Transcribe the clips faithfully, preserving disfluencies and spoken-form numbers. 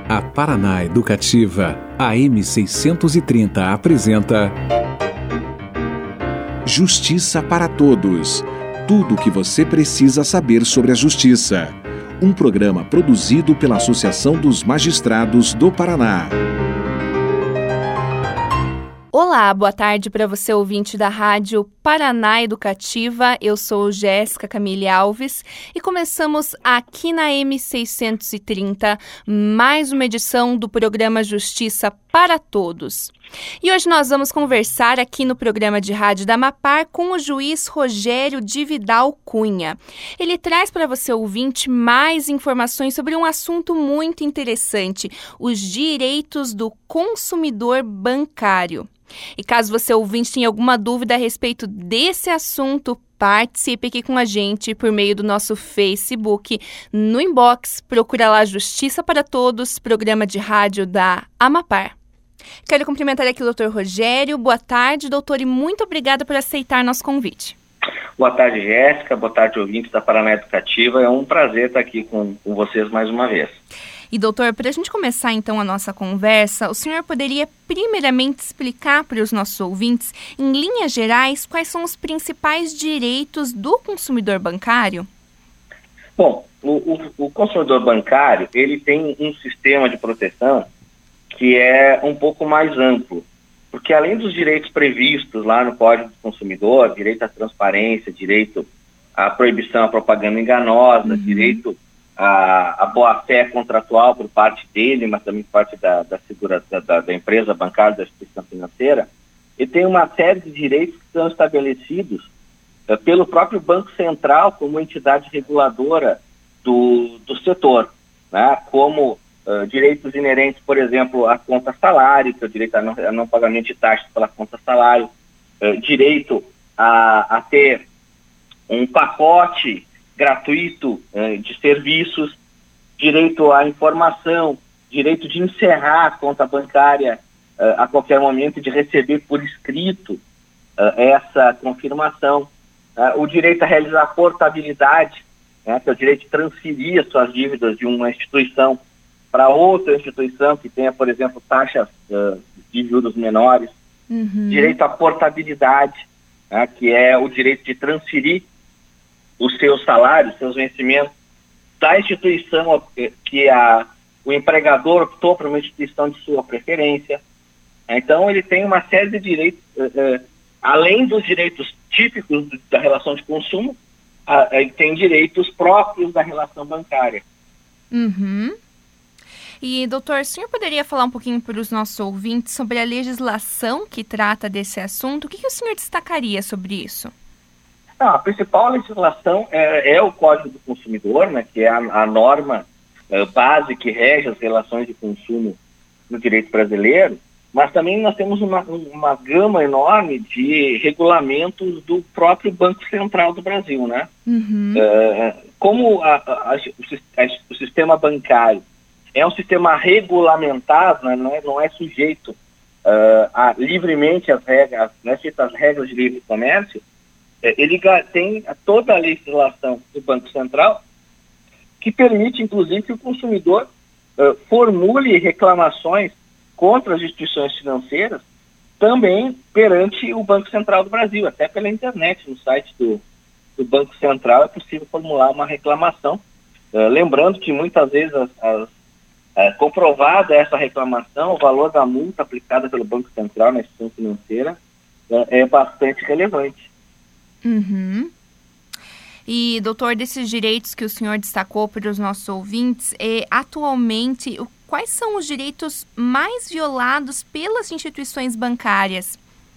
A Paraná Educativa, A M seiscentos e trinta apresenta Justiça para Todos. Tudo o que você precisa saber sobre a justiça. Um programa produzido pela Associação dos Magistrados do Paraná. Olá, boa tarde para você ouvinte da Rádio Paraná Educativa. Eu sou Jéssica Camille Alves e começamos aqui na A M seiscentos e trinta mais uma edição do programa Justiça para Todos. E hoje nós vamos conversar aqui no programa de rádio da Amapar com o juiz Rogério de Vidal Cunha. Ele traz para você, ouvinte, mais informações sobre um assunto muito interessante, os direitos do consumidor bancário. E caso você, ouvinte, tenha alguma dúvida a respeito desse assunto, participe aqui com a gente por meio do nosso Facebook. No inbox, procura lá Justiça para Todos, programa de rádio da Amapar. Quero cumprimentar aqui o doutor Rogério. Boa tarde, doutor, e muito obrigada por aceitar nosso convite. Boa tarde, Jéssica. Boa tarde, ouvintes da Paraná Educativa. É um prazer estar aqui com, com vocês mais uma vez. E, doutor, para a gente começar, então, a nossa conversa, o senhor poderia primeiramente explicar para os nossos ouvintes, em linhas gerais, quais são os principais direitos do consumidor bancário? Bom, o, o, o consumidor bancário, ele tem um sistema de proteção que é um pouco mais amplo, porque além dos direitos previstos lá no Código do Consumidor, direito à transparência, direito à proibição à propaganda enganosa, uhum. direito à, à boa-fé contratual por parte dele, mas também por parte da, da, segura, da, da empresa bancária, da instituição financeira, e tem uma série de direitos que são estabelecidos uh, pelo próprio Banco Central como entidade reguladora do, do setor, né, como Uh, direitos inerentes, por exemplo, à conta salário, que é o direito a não, a não pagamento de taxas pela conta salário, uh, direito a, a ter um pacote gratuito uh, de serviços, direito à informação, direito de encerrar a conta bancária uh, a qualquer momento e de receber por escrito uh, essa confirmação, uh, o direito a realizar portabilidade, né, que é o direito de transferir as suas dívidas de uma instituição para outra instituição que tenha, por exemplo, taxas uh, de juros menores, uhum. direito à portabilidade, né, que é o direito de transferir os seus salários, seus vencimentos da instituição que a, o empregador optou para uma instituição de sua preferência. Então, ele tem uma série de direitos, uh, uh, além dos direitos típicos da relação de consumo, uh, ele tem direitos próprios da relação bancária. Uhum. E, doutor, o senhor poderia falar um pouquinho para os nossos ouvintes sobre a legislação que trata desse assunto? O que, que o senhor destacaria sobre isso? Não, a principal legislação é, é o Código do Consumidor, né, que é a, a norma é, base que rege as relações de consumo no direito brasileiro, mas também nós temos uma, uma gama enorme de regulamentos do próprio Banco Central do Brasil, né? Uhum. É, como a, a, a, o, a, o sistema bancário é um sistema regulamentado, né? não, é, não é sujeito uh, a livremente às regras, não é sujeito às regras de livre comércio, é, ele tem toda a legislação do Banco Central que permite, inclusive, que o consumidor uh, formule reclamações contra as instituições financeiras também perante o Banco Central do Brasil, até pela internet, no site do, do Banco Central é possível formular uma reclamação, uh, lembrando que muitas vezes as, as É, comprovada essa reclamação, o valor da multa aplicada pelo Banco Central na instituição financeira é, é bastante relevante. Uhum. E, doutor, desses direitos que o senhor destacou para os nossos ouvintes, é, atualmente, o, quais são os direitos mais violados pelas instituições bancárias?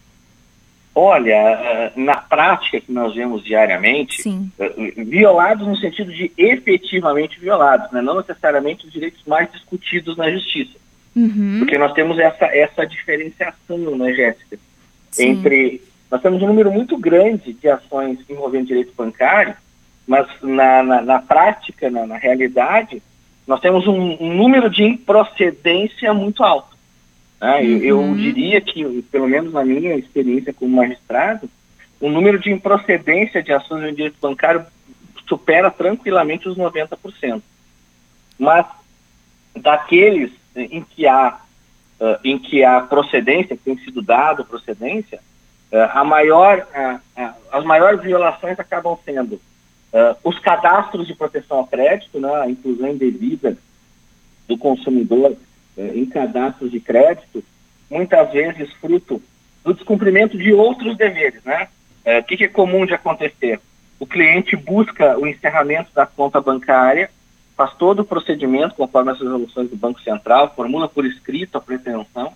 Olha, na prática que nós vemos diariamente, Sim. violados no sentido de efetivamente violados, né? Não necessariamente os direitos mais discutidos na justiça. Uhum. Porque nós temos essa, essa diferenciação, né, Jéssica? Sim. Entre, nós temos um número muito grande de ações envolvendo direito bancário, mas na, na, na prática, na, na realidade, nós temos um, um número de improcedência muito alto. Ah, uhum. eu, eu diria que, pelo menos na minha experiência como magistrado, o número de improcedência de ações no direito bancário supera tranquilamente os noventa por cento. Mas daqueles em que há, uh, em que há procedência, que tem sido dado procedência, uh, a maior, uh, uh, as maiores violações acabam sendo uh, os cadastros de proteção ao crédito, né, a inclusão indevida do consumidor uh, em cadastros de crédito, muitas vezes fruto do descumprimento de outros deveres, né? O uh, que, que é comum de acontecer? O cliente busca o encerramento da conta bancária, faz todo o procedimento conforme as resoluções do Banco Central, formula por escrito a pretensão,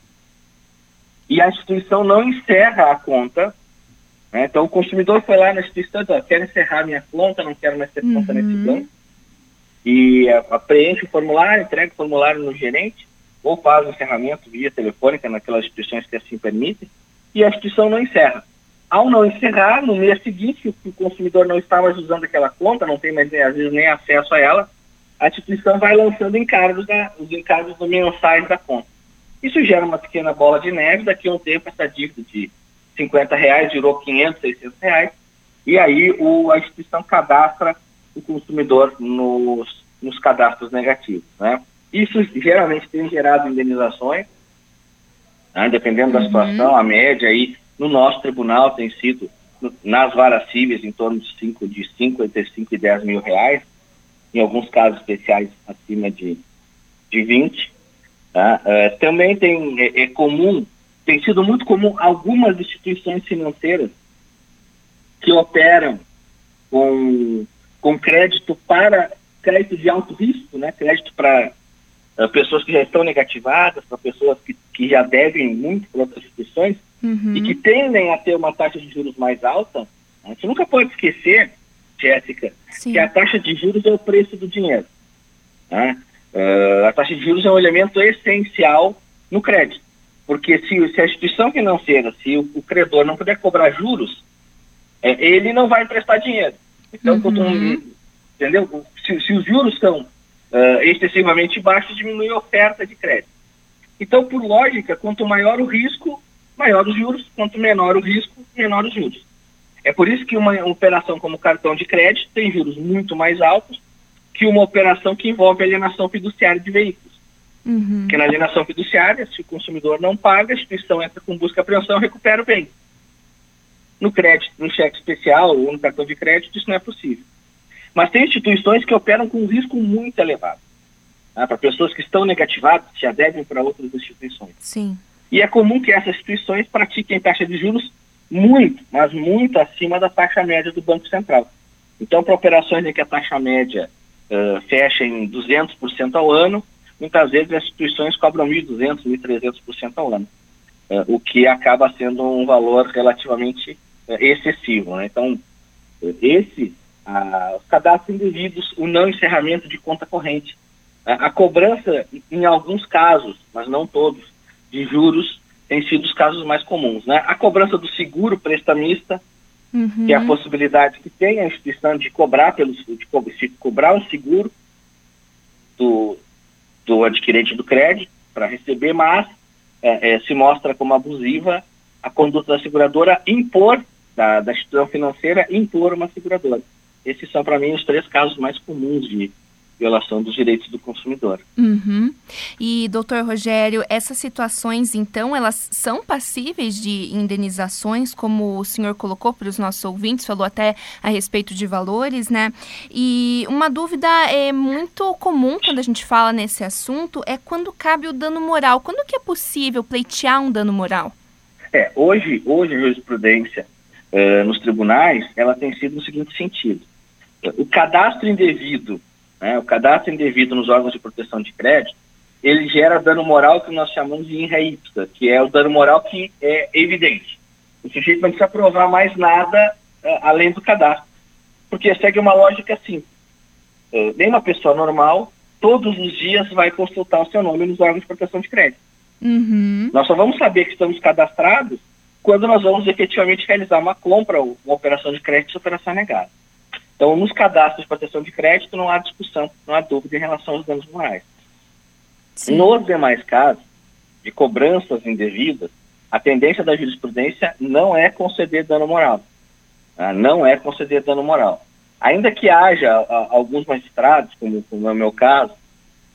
e a instituição não encerra a conta, né? Então o consumidor foi lá na instituição e diz, quero encerrar minha conta, não quero mais ter uhum. conta nesse banco, e a, preenche o formulário, entrega o formulário no gerente, ou faz o encerramento via telefônica naquelas instituições que assim permitem, e a instituição não encerra. Ao não encerrar, no mês seguinte, o consumidor não está mais usando aquela conta, não tem mais, às vezes, nem acesso a ela, a instituição vai lançando encargos, da, os encargos mensais da conta. Isso gera uma pequena bola de neve, daqui a um tempo essa dívida de cinquenta reais virou quinhentos, seiscentos reais, e aí o, a instituição cadastra o consumidor nos, nos cadastros negativos, né? Isso geralmente tem gerado indenizações, né? Dependendo da uhum. situação, a média aí no nosso tribunal tem sido, nas varas cíveis, em torno de cinco, de cinco, entre cinco e dez mil reais, em alguns casos especiais acima de, de vinte. Tá? Uh, também tem, é, é comum, tem sido muito comum algumas instituições financeiras que operam com, com crédito para crédito de alto risco, né? Crédito para uh, pessoas que já estão negativadas, para pessoas que, que já devem muito para outras instituições, uhum. e que tendem a ter uma taxa de juros mais alta. A gente nunca pode esquecer, Jéssica, Sim. que a taxa de juros é o preço do dinheiro. Né? Uh, a taxa de juros é um elemento essencial no crédito, porque se, se a instituição financeira, se o, o credor não puder cobrar juros, é, ele não vai emprestar dinheiro. Então, uhum. quando um, entendeu? Se, se os juros são uh, excessivamente baixos, diminui a oferta de crédito. Então, por lógica, quanto maior o risco, maior os juros, quanto menor o risco, menor os juros. É por isso que uma, uma operação como cartão de crédito tem juros muito mais altos que uma operação que envolve alienação fiduciária de veículos. Uhum. Porque na alienação fiduciária, se o consumidor não paga, a instituição entra com busca e apreensão e recupera o bem. No crédito, no cheque especial ou no cartão de crédito, isso não é possível. Mas tem instituições que operam com um risco muito elevado. Tá? Para pessoas que estão negativadas, já devem para outras instituições. Sim. E é comum que essas instituições pratiquem taxa de juros muito, mas muito acima da taxa média do Banco Central. Então, para operações em que a taxa média uh, fecha em duzentos por cento ao ano, muitas vezes as instituições cobram mil e duzentos por cento, mil e trezentos por cento ao ano, uh, o que acaba sendo um valor relativamente uh, excessivo. Né? Então, uh, esse, uh, os cadastros indevidos, o não encerramento de conta corrente, uh, a cobrança, em alguns casos, mas não todos, de juros, tem sido os casos mais comuns, né? A cobrança do seguro prestamista, uhum. que é a possibilidade que tem a instituição de cobrar pelo de, co de cobrar um seguro do, do adquirente do crédito para receber, mas é, é, se mostra como abusiva a conduta da seguradora impor, da, da instituição financeira, impor uma seguradora. Esses são, para mim, os três casos mais comuns de violação dos direitos do consumidor. Uhum. E, doutor Rogério, essas situações, então, elas são passíveis de indenizações, como o senhor colocou para os nossos ouvintes, falou até a respeito de valores, né? E uma dúvida é muito comum quando a gente fala nesse assunto é quando cabe o dano moral. Quando que é possível pleitear um dano moral? É, hoje, hoje a jurisprudência uh, nos tribunais, ela tem sido no seguinte sentido. O cadastro indevido Né, o cadastro indevido nos órgãos de proteção de crédito, ele gera dano moral que nós chamamos de in re ipsa, que é o dano moral que é evidente. O sujeito não precisa provar mais nada uh, além do cadastro, porque segue uma lógica assim. Uh, nem uma pessoa normal, todos os dias vai consultar o seu nome nos órgãos de proteção de crédito. Uhum. Nós só vamos saber que estamos cadastrados quando nós vamos efetivamente realizar uma compra ou uma operação de crédito e operação negada. Então, nos cadastros de proteção de crédito não há discussão, não há dúvida em relação aos danos morais. Sim. Nos demais casos de cobranças indevidas, a tendência da jurisprudência não é conceder dano moral. Tá? Não é conceder dano moral. Ainda que haja a, alguns magistrados, como, como é o meu caso,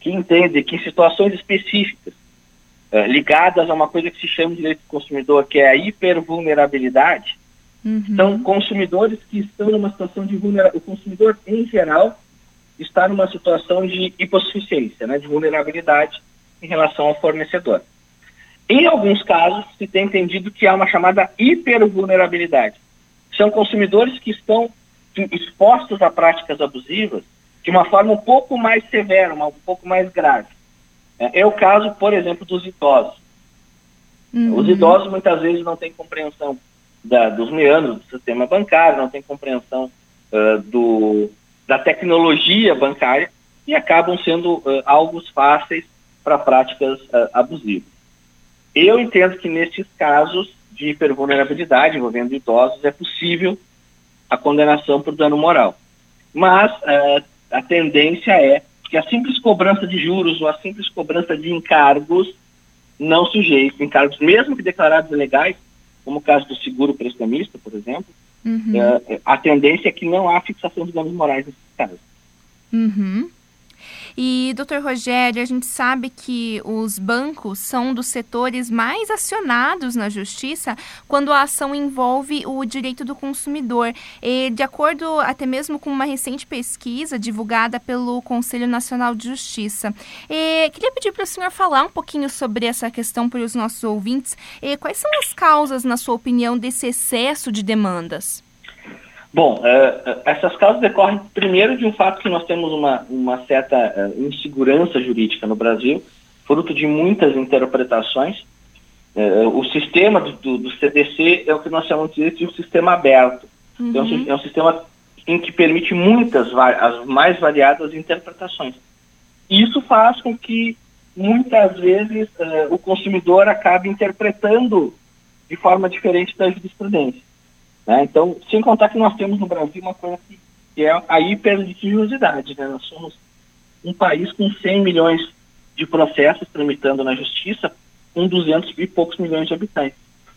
que entende que em situações específicas, uh, ligadas a uma coisa que se chama de direito do consumidor, que é a hipervulnerabilidade, uhum. são consumidores que estão numa situação de vulnerabilidade. O consumidor, em geral, está numa situação de hipossuficiência, né, de vulnerabilidade em relação ao fornecedor. Em alguns casos, se tem entendido que há uma chamada hipervulnerabilidade. São consumidores que estão expostos a práticas abusivas de uma forma um pouco mais severa, um pouco mais grave. É o caso, por exemplo, dos idosos. Uhum. Os idosos muitas vezes não têm compreensão da, dos meandros do sistema bancário, não têm compreensão uh, do, da tecnologia bancária e acabam sendo uh, alvos fáceis para práticas uh, abusivas. Eu entendo que nesses casos de hipervulnerabilidade envolvendo idosos é possível a condenação por dano moral. Mas uh, a tendência é que a simples cobrança de juros ou a simples cobrança de encargos não sujeito, encargos mesmo que declarados ilegais, como o caso do seguro prestamista, por exemplo, uhum. uh, a tendência é que não há fixação de danos morais nesses casos. Uhum. E, doutor Rogério, a gente sabe que os bancos são um dos setores mais acionados na justiça quando a ação envolve o direito do consumidor. E, de acordo até mesmo com uma recente pesquisa divulgada pelo Conselho Nacional de Justiça. E, queria pedir para o senhor falar um pouquinho sobre essa questão para os nossos ouvintes. E, quais são as causas, na sua opinião, desse excesso de demandas? Bom, uh, essas causas decorrem primeiro de um fato que nós temos uma, uma certa uh, insegurança jurídica no Brasil, fruto de muitas interpretações. Uh, o sistema do, do, do C D C é o que nós chamamos de um sistema aberto. Uhum. É, um, é um sistema em que permite muitas, as mais variadas interpretações. E isso faz com que, muitas vezes, uh, o consumidor acabe interpretando de forma diferente da jurisprudência. Né? Então, sem contar que nós temos no Brasil uma coisa que, que é a hiperlitigiosidade. Né? Nós somos um país com cem milhões de processos tramitando na justiça, com duzentos e poucos milhões de habitantes.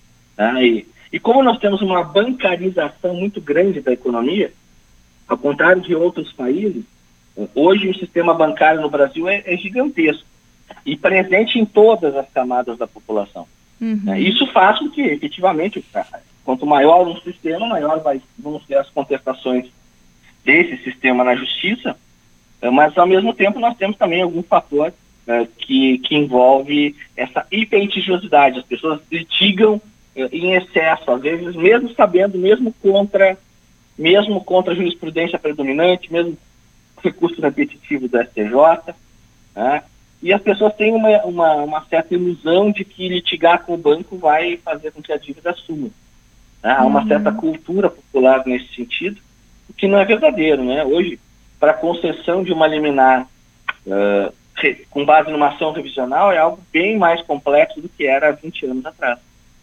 Né? E, e como nós temos uma bancarização muito grande da economia, ao contrário de outros países, hoje o sistema bancário no Brasil é, é gigantesco e presente em todas as camadas da população. Uhum. Né? Isso faz com que, efetivamente, quanto maior um sistema, maior vai, vão ser as contestações desse sistema na justiça, mas, ao mesmo tempo, nós temos também algum fator uh, que, que envolve essa hiperlitigiosidade. As pessoas litigam uh, em excesso, às vezes, mesmo sabendo, mesmo contra, mesmo contra a jurisprudência predominante, mesmo recurso repetitivo do S T J, né? E as pessoas têm uma, uma, uma certa ilusão de que litigar com o banco vai fazer com que a dívida suma. Há uma uhum. certa cultura popular nesse sentido, o que não é verdadeiro, né? Hoje, para a concessão de uma liminar uh, re, com base numa ação revisional é algo bem mais complexo do que era há vinte anos atrás.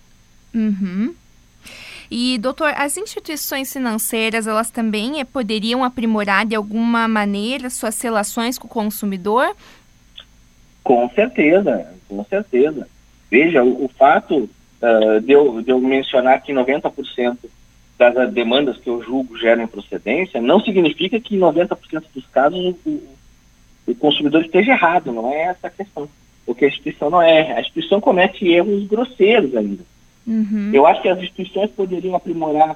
Uhum. E, doutor, as instituições financeiras, elas também eh, poderiam aprimorar de alguma maneira suas relações com o consumidor? Com certeza, com certeza. Veja, o, o fato... Uh, de, eu, de eu mencionar que noventa por cento das demandas que eu julgo geram improcedência, não significa que em noventa por cento dos casos o, o, o consumidor esteja errado, não é essa a questão. Porque a instituição não erra, a instituição comete erros grosseiros ainda. Uhum. Eu acho que as instituições poderiam aprimorar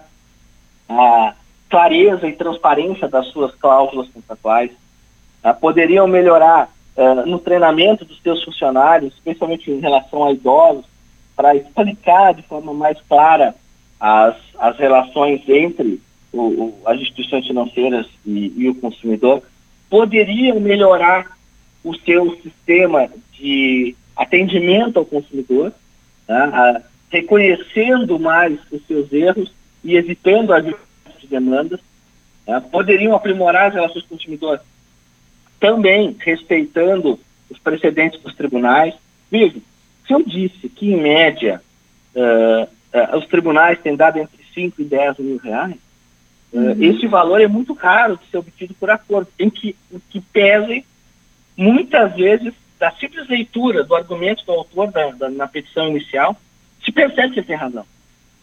a clareza e transparência das suas cláusulas contratuais, uh, poderiam melhorar uh, no treinamento dos seus funcionários, especialmente em relação a idosos, para explicar de forma mais clara as, as relações entre o, o, as instituições financeiras e, e o consumidor, poderiam melhorar o seu sistema de atendimento ao consumidor, né, a, reconhecendo mais os seus erros e evitando as demandas, né, poderiam aprimorar as relações com o consumidor, também respeitando os precedentes dos tribunais. Veja, se eu disse que, em média, uh, uh, os tribunais têm dado entre cinco e dez mil reais, uh, uhum. esse valor é muito raro de ser obtido por acordo, em que, que pese, muitas vezes, da simples leitura do argumento do autor da, da, na petição inicial, se percebe que ele tem razão.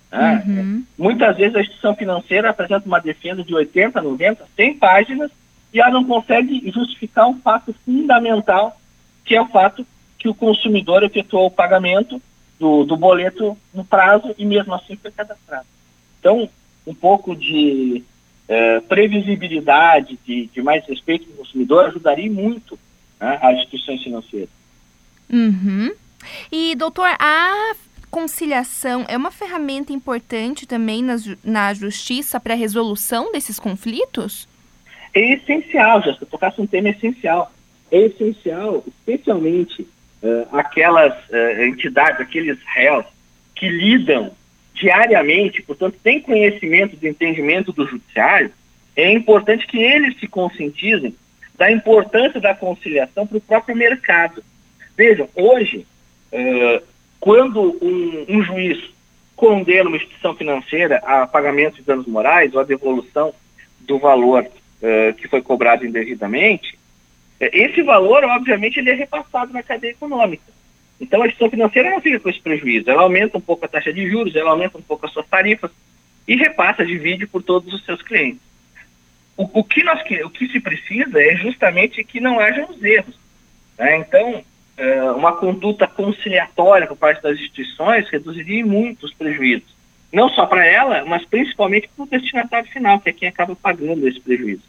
Uhum. Uh, muitas vezes a instituição financeira apresenta uma defesa de oitenta, noventa, cem páginas, e ela não consegue justificar um fato fundamental, que é o fato que o consumidor efetuou o pagamento do, do boleto no prazo e mesmo assim foi cadastrado. Então, um pouco de eh, previsibilidade, de, de mais respeito do consumidor ajudaria muito, né, as instituições financeiras. Uhum. E, doutor, a conciliação é uma ferramenta importante também na, na justiça para a resolução desses conflitos? É essencial, já se tocasse um tema essencial. É essencial, especialmente uh, aquelas uh, entidades, aqueles réus que lidam diariamente, portanto, têm conhecimento do entendimento do judiciário. É importante que eles se conscientizem da importância da conciliação para o próprio mercado. Vejam, hoje, uh, quando um, um juiz condena uma instituição financeira a pagamento de danos morais ou a devolução do valor uh, que foi cobrado indevidamente, esse valor, obviamente, ele é repassado na cadeia econômica. Então, a instituição financeira não fica com esse prejuízo. Ela aumenta um pouco a taxa de juros, ela aumenta um pouco as suas tarifas e repassa, divide por todos os seus clientes. O, o, que, nós, o que se precisa é justamente que não hajam os erros, né? Então, é, uma conduta conciliatória por parte das instituições reduziria muito os prejuízos. Não só para ela, mas principalmente para o destinatário final, que é quem acaba pagando esse prejuízo.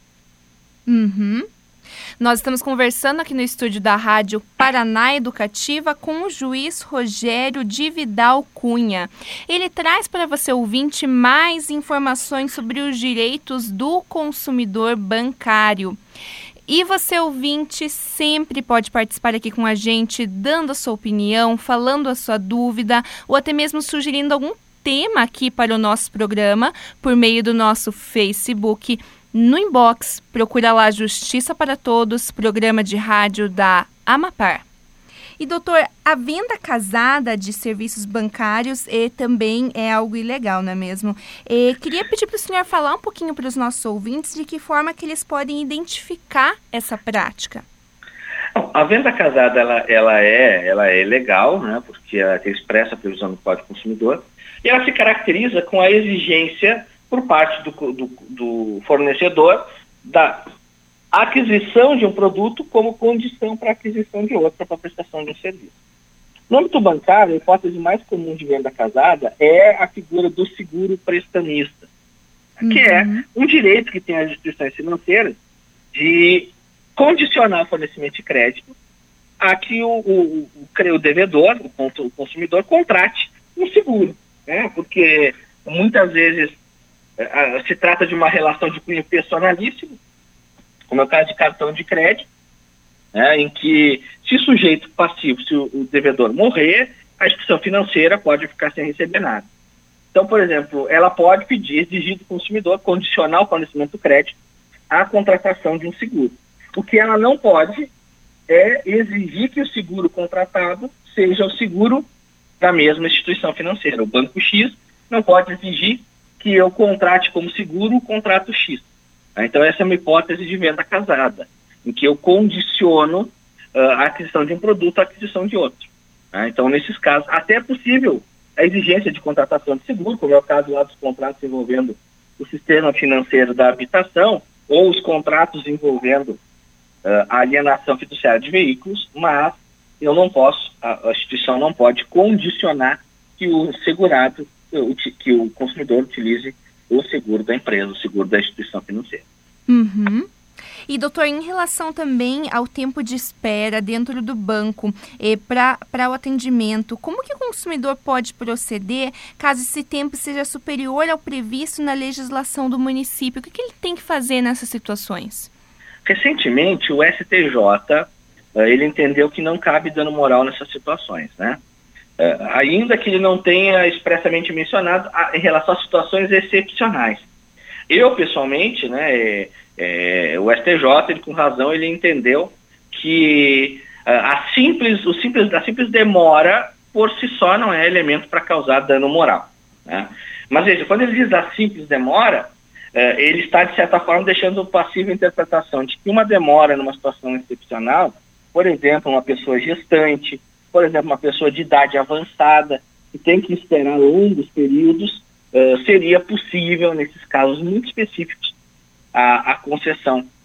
Uhum. Nós estamos conversando aqui no estúdio da Rádio Paraná Educativa com o juiz Rogério de Vidal Cunha. Ele traz para você, ouvinte, mais informações sobre os direitos do consumidor bancário. E você, ouvinte, sempre pode participar aqui com a gente, dando a sua opinião, falando a sua dúvida, ou até mesmo sugerindo algum tema aqui para o nosso programa, por meio do nosso Facebook. No inbox, procura lá Justiça para Todos, programa de rádio da Amapar. E, doutor, a venda casada de serviços bancários e também é algo ilegal, não é mesmo? E queria pedir para o senhor falar um pouquinho para os nossos ouvintes de que forma que eles podem identificar essa prática. A venda casada, ela, ela, é, ela é legal, né, porque ela expressa a previsão do Código do Consumidor, e ela se caracteriza com a exigência por parte do, do, do fornecedor da aquisição de um produto como condição para a aquisição de outro, para a prestação de um serviço. No âmbito bancário, a hipótese mais comum de venda casada é a figura do seguro prestamista, uhum. que é um direito que tem as instituições financeiras de condicionar o fornecimento de crédito a que o, o, o, o devedor, o, o consumidor, contrate um seguro, né? Porque muitas vezes se trata de uma relação de cunho personalíssimo, como é o caso de cartão de crédito, né, em que, se o sujeito passivo, se o, o devedor morrer, a instituição financeira pode ficar sem receber nada. Então, por exemplo, ela pode pedir, exigir do consumidor, condicionar o fornecimento do crédito à contratação de um seguro. O que ela não pode é exigir que o seguro contratado seja o seguro da mesma instituição financeira. O Banco X não pode exigir que eu contrate como seguro o contrato X. Então, essa é uma hipótese de venda casada, em que eu condiciono uh, a aquisição de um produto à aquisição de outro. Né? Então, nesses casos, até é possível a exigência de contratação de seguro, como é o caso lá dos contratos envolvendo o sistema financeiro da habitação, ou os contratos envolvendo uh, a alienação fiduciária de veículos, mas eu não posso, a, a instituição não pode condicionar que o segurado que o consumidor utilize o seguro da empresa, o seguro da instituição financeira. Uhum. E, doutor, em relação também ao tempo de espera dentro do banco eh, para o atendimento, como que o consumidor pode proceder caso esse tempo seja superior ao previsto na legislação do município? O que, que ele tem que fazer nessas situações? Recentemente, o S T J ele entendeu que não cabe dano moral nessas situações, né? Uh, ainda que ele não tenha expressamente mencionado a, em relação a situações excepcionais. Eu, pessoalmente, né, é, é, o S T J, ele, com razão, ele entendeu que uh, a, simples, o simples, a simples demora, por si só, não é elemento para causar dano moral. Né? Mas, veja, quando ele diz a simples demora, uh, ele está, de certa forma, deixando passiva a interpretação de que uma demora numa situação excepcional, por exemplo, uma pessoa gestante, por exemplo, uma pessoa de idade avançada, que tem que esperar longos períodos, uh, seria possível, nesses casos muito específicos, a, a concessão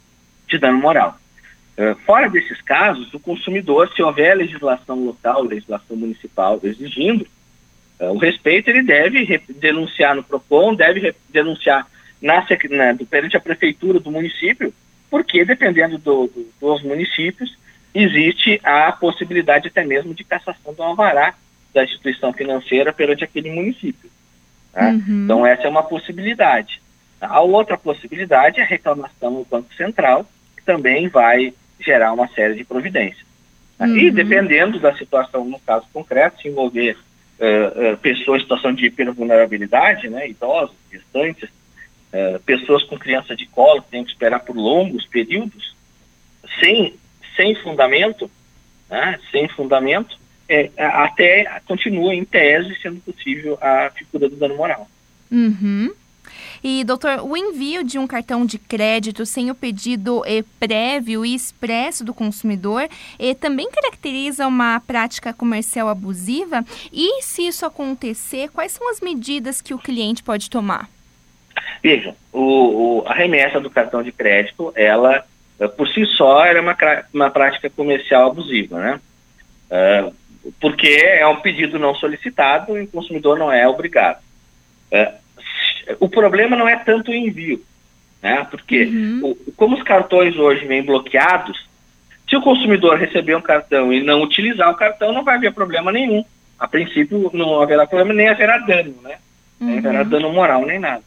de dano moral. Uh, fora desses casos, o consumidor, se houver legislação local, legislação municipal exigindo uh, o respeito, ele deve denunciar no PROCON, deve denunciar na, na, perante a prefeitura do município, porque dependendo do, do, dos municípios, existe a possibilidade até mesmo de cassação do alvará da instituição financeira perante aquele município. Né? Uhum. Então essa é uma possibilidade. A outra possibilidade é a reclamação no Banco Central, que também vai gerar uma série de providências. Uhum. E dependendo da situação, no caso concreto, se envolver uh, uh, pessoas em situação de hipervulnerabilidade, né, idosos, gestantes, uh, pessoas com criança de colo que têm que esperar por longos períodos, sem, sem fundamento, né, sem fundamento, é, até continua em tese sendo possível a figura do dano moral. Uhum. E, doutor, o envio de um cartão de crédito sem o pedido eh, prévio e expresso do consumidor eh, também caracteriza uma prática comercial abusiva? E, se isso acontecer, quais são as medidas que o cliente pode tomar? Veja, o, o, a remessa do cartão de crédito, ela, por si só, era uma, uma prática comercial abusiva, né? Uh, porque é um pedido não solicitado e o consumidor não é obrigado. Uh, O problema não é tanto o envio, né? Porque uhum. o, como os cartões hoje vêm bloqueados, se o consumidor receber um cartão e não utilizar o cartão, não vai haver problema nenhum. A princípio não haverá problema, nem haverá dano, né? Uhum. Nem haverá dano moral, nem nada.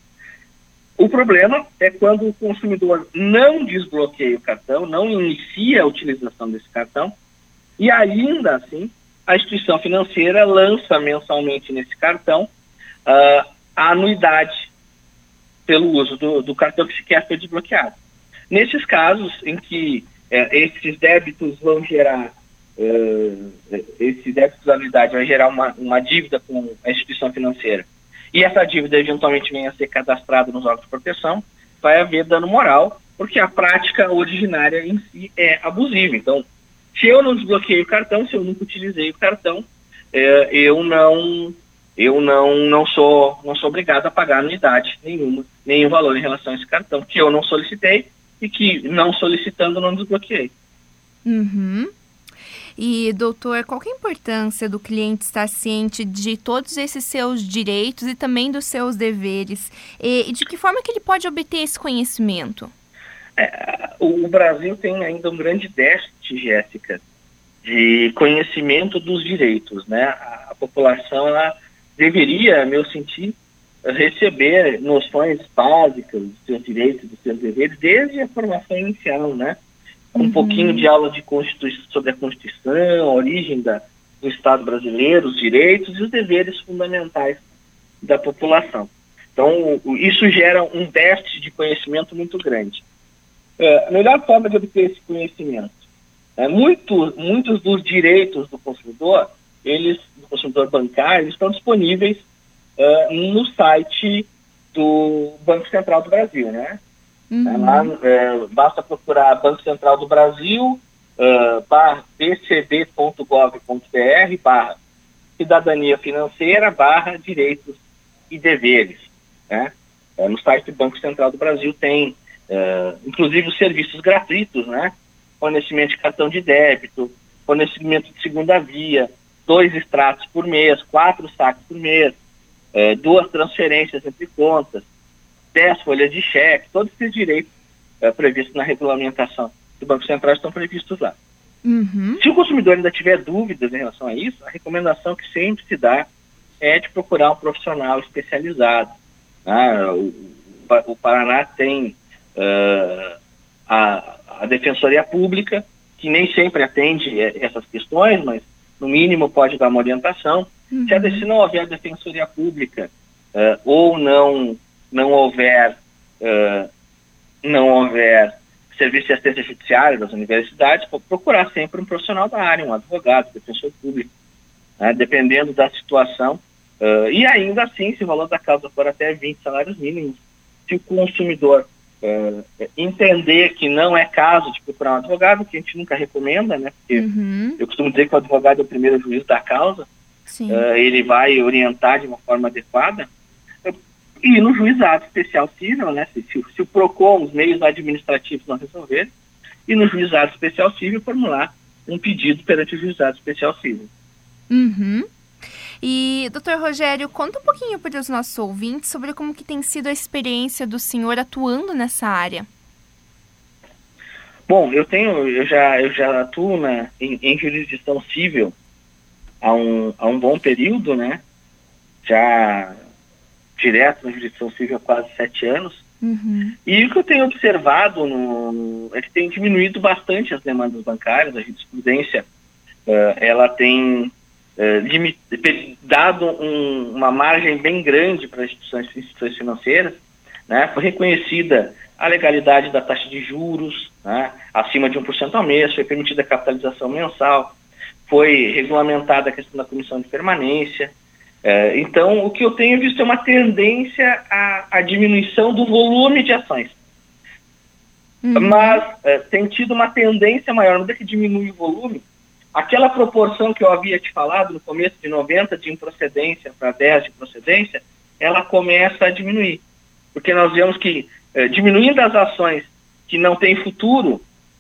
O problema é quando o consumidor não desbloqueia o cartão, não inicia a utilização desse cartão, e ainda assim a instituição financeira lança mensalmente nesse cartão uh, a anuidade pelo uso do, do cartão que sequer foi desbloqueado. Nesses casos em que é, esses débitos vão gerar, é, esse débito da anuidade vai gerar uma, uma dívida com a instituição financeira, e essa dívida eventualmente venha a ser cadastrada nos órgãos de proteção, vai haver dano moral, porque a prática originária em si é abusiva. Então, se eu não desbloqueei o cartão, se eu nunca utilizei o cartão, é, eu não... eu não, não, sou, não sou obrigado a pagar anuidade nenhuma, nenhum valor em relação a esse cartão, que eu não solicitei e que, não solicitando, não desbloqueei. Uhum. E, doutor, qual que é a importância do cliente estar ciente de todos esses seus direitos e também dos seus deveres? E, e de que forma que ele pode obter esse conhecimento? É, o, o Brasil tem ainda um grande déficit, Jéssica, de conhecimento dos direitos, né? A, a população, ela deveria, a meu sentir, receber noções básicas dos seus direitos e dos seus deveres desde a formação inicial, né? Um uhum. pouquinho de aula de Constituição, sobre a Constituição, a origem da, do Estado brasileiro, os direitos e os deveres fundamentais da população. Então, isso gera um déficit de conhecimento muito grande. É, a melhor forma de obter esse conhecimento é muito, muitos dos direitos do consumidor, eles, do consumidor bancário, estão disponíveis uh, no site do Banco Central do Brasil, né? Uhum. É lá, é, basta procurar Banco Central do Brasil, uh, barra b c b ponto gov ponto b r, barra cidadania financeira, barra direitos e deveres, né? É, no site do Banco Central do Brasil tem, uh, inclusive, os serviços gratuitos, né? Fornecimento de cartão de débito, fornecimento de segunda via, dois extratos por mês, quatro saques por mês, é, duas transferências entre contas, dez folhas de cheque, todos esses direitos é, previstos na regulamentação do Banco Central estão previstos lá. Uhum. Se o consumidor ainda tiver dúvidas em relação a isso, a recomendação que sempre se dá é de procurar um profissional especializado. Né? O, o Paraná tem uh, a, a Defensoria Pública, que nem sempre atende essas questões, mas no mínimo pode dar uma orientação. Uhum. Se, a, se não houver Defensoria Pública uh, ou não, não houver uh, não houver serviço de assistência judiciária das universidades, procurar sempre um profissional da área, um advogado, defensor público, né, dependendo da situação. Uh, e ainda assim, se o valor da causa for até vinte salários mínimos, se o consumidor uh, entender que não é caso de procurar um advogado, que a gente nunca recomenda, né? Porque uhum. eu costumo dizer que o advogado é o primeiro juiz da causa, uh, ele vai orientar de uma forma adequada, uh, e no juizado especial civil, né? Se, se, se o PROCON, os meios administrativos não resolverem, e no juizado especial civil formular um pedido perante o juizado especial civil. Uhum. E, doutor Rogério, conta um pouquinho para os nossos ouvintes sobre como que tem sido a experiência do senhor atuando nessa área. Bom, eu tenho, eu já, eu já atuo na, em, em jurisdição civil há um, há um bom período, né? Já direto na jurisdição civil há quase sete anos. Uhum. E o que eu tenho observado no, é que tem diminuído bastante as demandas bancárias. A jurisprudência, uh, ela tem uh, limit, dado um, uma margem bem grande para as instituições, instituições financeiras, né? Foi reconhecida a legalidade da taxa de juros, né, acima de um por cento ao mês, foi permitida a capitalização mensal, foi regulamentada a questão da comissão de permanência. É, então, o que eu tenho visto é uma tendência à, à diminuição do volume de ações. Uhum. Mas é, tem tido uma tendência maior, não é que diminui o volume, aquela proporção que eu havia te falado no começo de noventa de improcedência para dez de procedência, ela começa a diminuir. Porque nós vemos que É, diminuindo as ações que não têm futuro,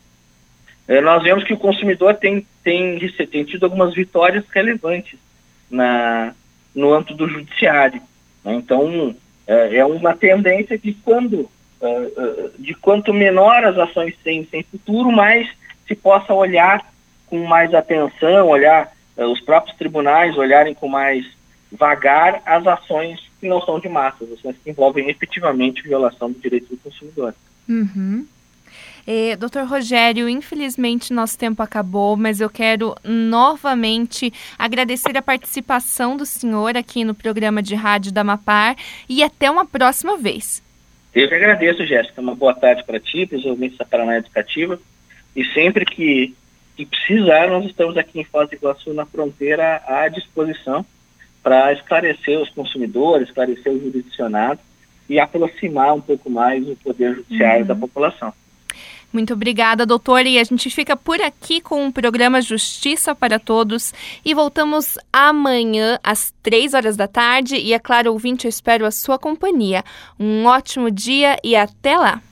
é, nós vemos que o consumidor tem, tem, tem tido algumas vitórias relevantes na, no âmbito do judiciário. Né? Então, é, é uma tendência que quando, é, é, de quanto menor as ações têm sem futuro, mais se possa olhar com mais atenção, olhar é, os próprios tribunais olharem com mais vagar as ações que não são de massa, as ações que envolvem efetivamente violação do direito do consumidor. Uhum. Eh, doutor Rogério, infelizmente nosso tempo acabou, mas eu quero novamente agradecer a participação do senhor aqui no programa de rádio da Amapar e até uma próxima vez. Eu que agradeço, Jéssica. Uma boa tarde para ti, para os ouvintes da Paraná Educativa, e sempre que, que precisar, nós estamos aqui em Foz do Iguaçu, na fronteira, à disposição para esclarecer os consumidores, esclarecer o jurisdicionado e aproximar um pouco mais o poder judiciário uhum. da população. Muito obrigada, doutor. E a gente fica por aqui com o programa Justiça para Todos e voltamos amanhã às três horas da tarde. E, é claro, ouvinte, eu espero a sua companhia. Um ótimo dia e até lá!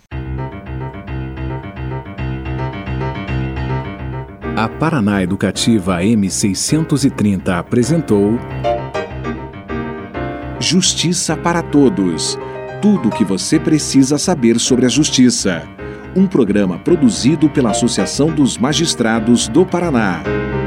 A Paraná Educativa M seiscentos e trinta apresentou Justiça para Todos. Tudo o que você precisa saber sobre a justiça. Um programa produzido pela Associação dos Magistrados do Paraná.